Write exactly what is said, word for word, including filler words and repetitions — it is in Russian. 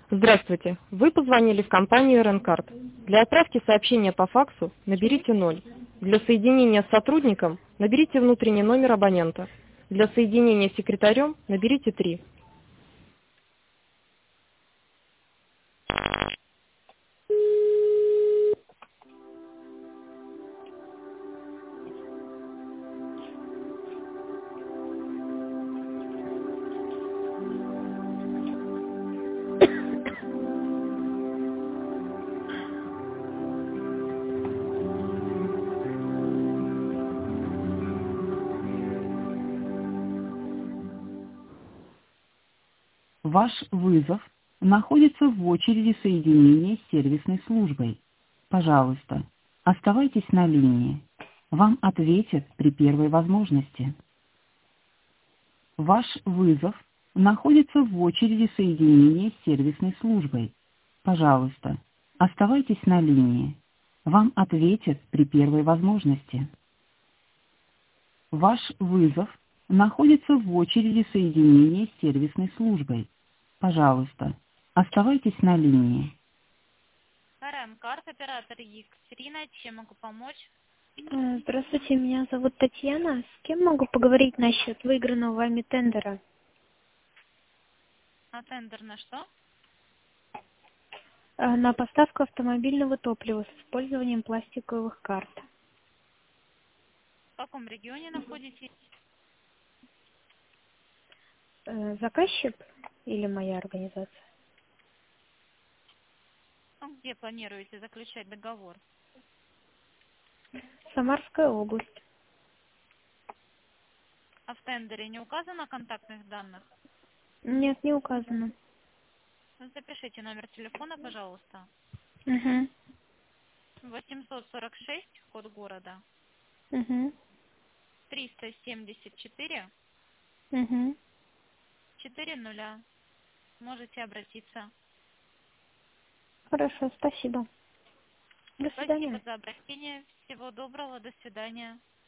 Здравствуйте. Вы позвонили в компанию Ренкард. Для отправки сообщения по факсу наберите ноль. Для соединения с сотрудником наберите внутренний номер абонента. Для соединения с секретарем наберите три. Ваш вызов находится в очереди соединения с сервисной службой. Пожалуйста, оставайтесь на линии. Вам ответят при первой возможности. Ваш вызов находится в очереди соединения с сервисной службой. Пожалуйста, оставайтесь на линии. Вам ответят при первой возможности. Ваш вызов находится в очереди соединения с сервисной службой. Пожалуйста, оставайтесь на линии. Ренкард, оператор Екатерина, чем могу помочь? Э, Здравствуйте, меня зовут Татьяна. С кем могу поговорить насчет выигранного вами тендера? На тендер на что? Э, На поставку автомобильного топлива с использованием пластиковых карт. В каком регионе находитесь? Э, Заказчик или моя организация? Ну, где планируете заключать договор? Самарская область. А в тендере не указано контактных данных? Нет, не указано. Ну, запишите номер телефона, пожалуйста. Угу. восемьсот сорок шесть, код города. Угу. триста семьдесят четыре, Угу. четыре нуля. Можете обратиться. Хорошо, спасибо. До Спасибо свидания. за обращение. Всего доброго. До свидания.